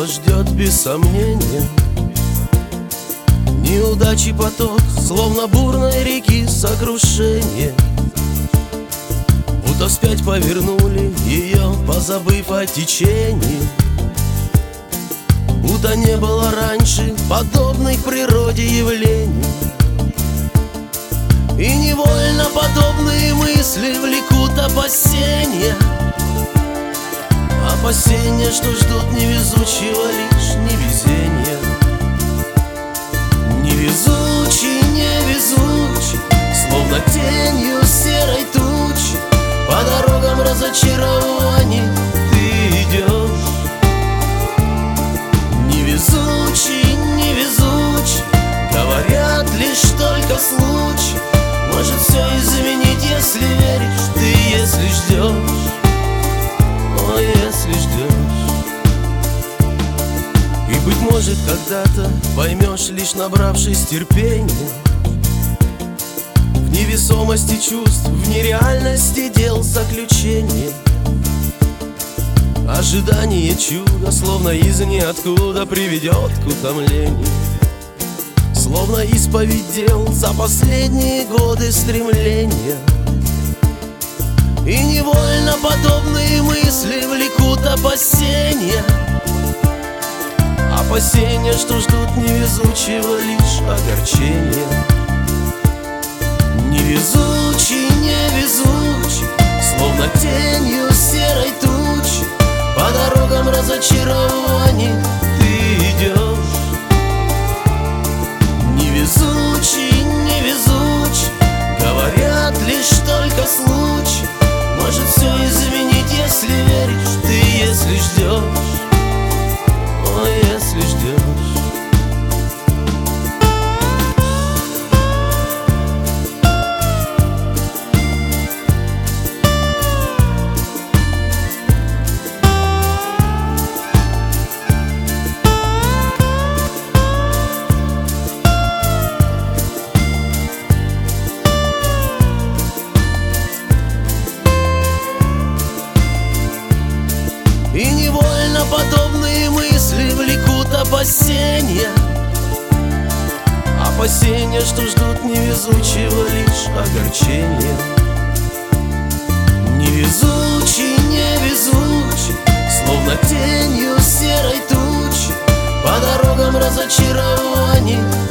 что ждет без сомнения. Неудачи поток, словно бурной реки сокрушение. Будто вспять повернули ее, позабыв о течении. Будто не было раньше подобных природе явлений. И невольно подобные мысли влекут опасения. Опасения, что ждут невезучего лишь невезения. Невезучий, невезучий, словно тенью серой тучи, по дорогам разочарований ты идешь. Невезучий, невезучий, говорят лишь только случай может все изменить, если веришь ты, если ждешь. О, если ждешь. И, быть может, когда-то поймешь, лишь набравшись терпения, в невесомости чувств, в нереальности дел заключения. Ожидание чуда, словно из ниоткуда, приведет к утомлению. Словно исповедь дел за последние годы стремления. И невольно подобные мысли влекут опасения. Опасения, что ждут невезучего лишь огорчения. Невезучий, невезучий, словно тенью серой тучи, по дорогам разочарований ты идешь. Невезучий, невезучий, говорят лишь только случай может все изменить, если веришь ты, если ждешь. О, если ждешь. И невольно подобные мысли влекут опасения. Опасения, что ждут невезучего лишь огорчения. Невезучий, невезучий, словно тенью серой тучи, по дорогам разочарований